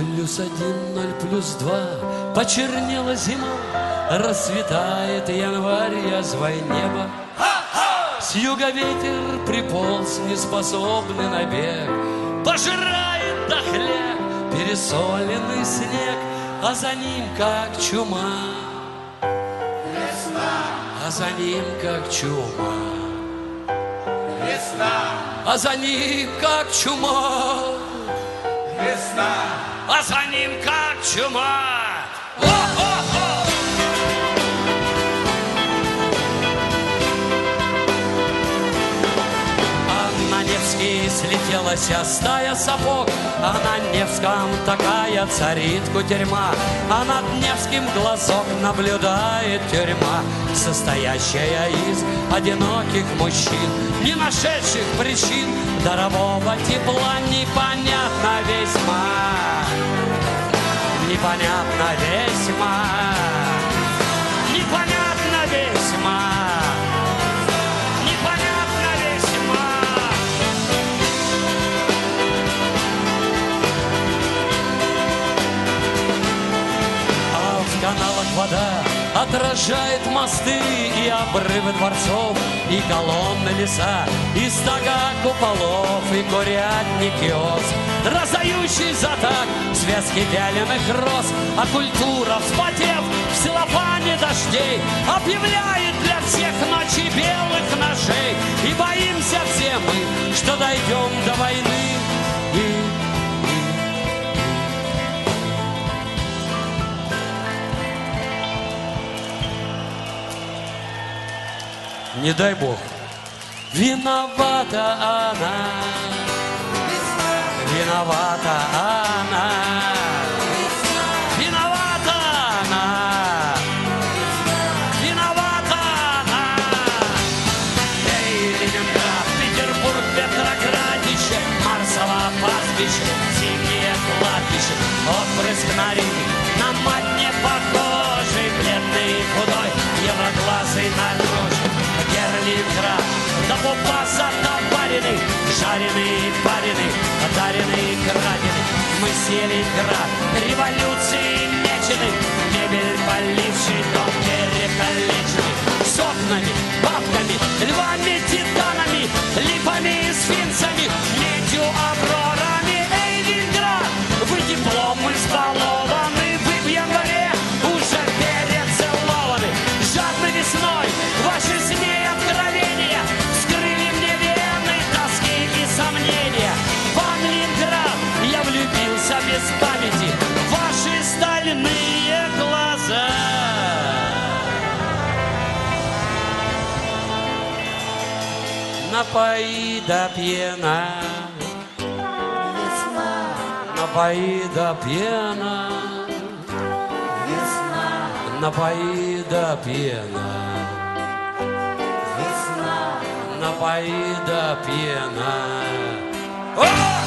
+1, 0+2, почернела зима, расцветает январь, язвой неба. С юга ветер приполз, неспособный на бег, пожирает дохляк пересоленный снег, а за ним как чума, Весна, а за ним как чума, весна, а за ним как чума, весна. а за ним как чума. О-о-о! А на Невский слетелась стая сапог, а на Невском такая царит кутерьма, а над Невским глазок наблюдает тюрьма, состоящая из одиноких мужчин, не нашедших причин дарового тепла. Непонятно весьма, непонятно весьма, непонятно весьма, непонятно весьма. А в каналах вода отражает мосты и обрывы дворцов, и колонны леса, и стога куполов, и курятник киоск, раздающий за так связки вяленых роз. А культура, вспотев в целлофане дождей, объявляет для всех ночи белых ножей. И боимся все мы, что дойдем до войны. Не дай Бог. Виновата она, виновата она, виновата она, виновата она. Эй, Ленинград, Петербург, Петроградище, Марсово пастбище, зимнее кладбище, отпрыск на Риме, на мать не похожий, бледный и худой, евроглазый на дрожжи. Ленинград, до пупа затопаренный, жареный, пареный, одаренный, краденый. Мы съели град, революции меченый, мебель поливший, дом перекалеченный, с окнами, бабками, львами, титанами, липами и сфинксами, медью, аврорами. Эй, Ленинград, вы теплом избалованы, вы в январе уже перецелованы. Жадной весной ваши сне откровения скрыли мне вены, тоски и сомнения. Вам, Ленинград, я влюбился без памяти в ваши стальные глаза. Напои до пьяна, напои до пьяна, напои до пьяна, напои до пьяна.